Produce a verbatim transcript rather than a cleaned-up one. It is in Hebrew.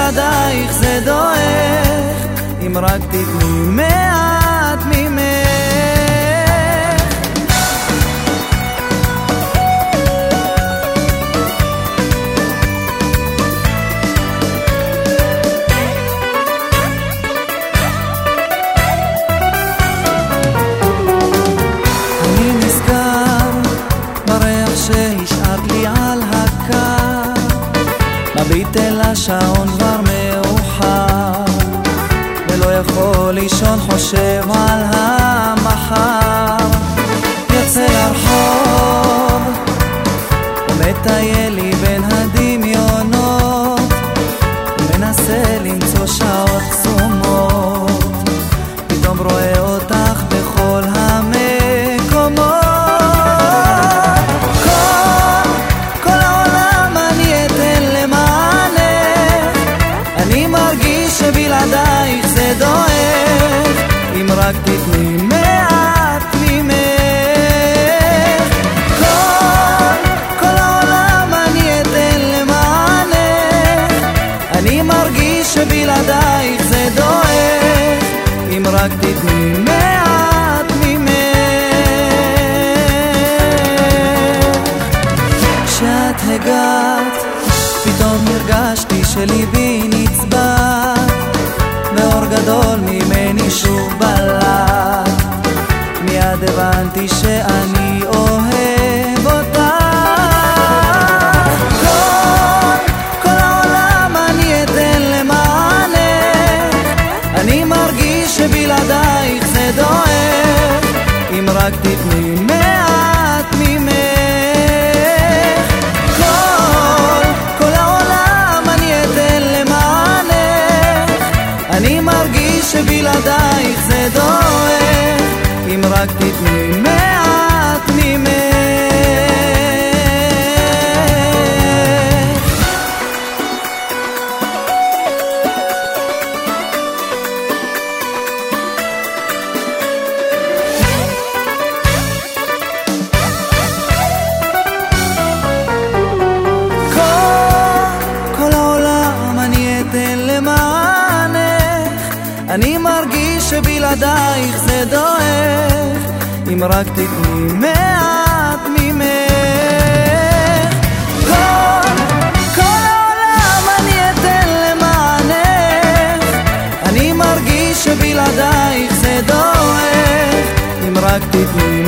שבלעדייך זה דועך, אם רק תתני מעט ממך. אני נזכר בריח שהשארת לי על הקר, מביט אל השעון כבר מאוחר, ולא יכול לישון, חושב על המחר. יוצא לרחוב ומטייל לי בין הדמיונות, ומנסה למצוא שעות קסומות, פתאום רואה אותך בכל המקומות. שבלעדייך זה דועך, אם רק תתני מעט ממך. כל, כל העולם אני אתן למענך, אני מרגיש שבלעדייך זה דועך, אם רק תתני מעט ממך. כשאת הגעת פתאום הרגשתי שליבי נצבע, באור גדול ממני שוב בלט, מיד הבנתי שאני אוהב אותך. כל, כל העולם אני אתן למענך, אני מרגיש שבלעדייך זה דועך, אם רק תתני מעט ממך. אני מרגיש שבלעדייך זה דועך, אם רק תתני מעט ממך. כל, כל העולם אני אתן למענך, אני מרגיש שבלעדייך זה דועך, אם רק תתני מעט ממך. כל, כל העולם אני אתן למענך, אני מרגיש שבלעדייך זה דועך, אם רק תתני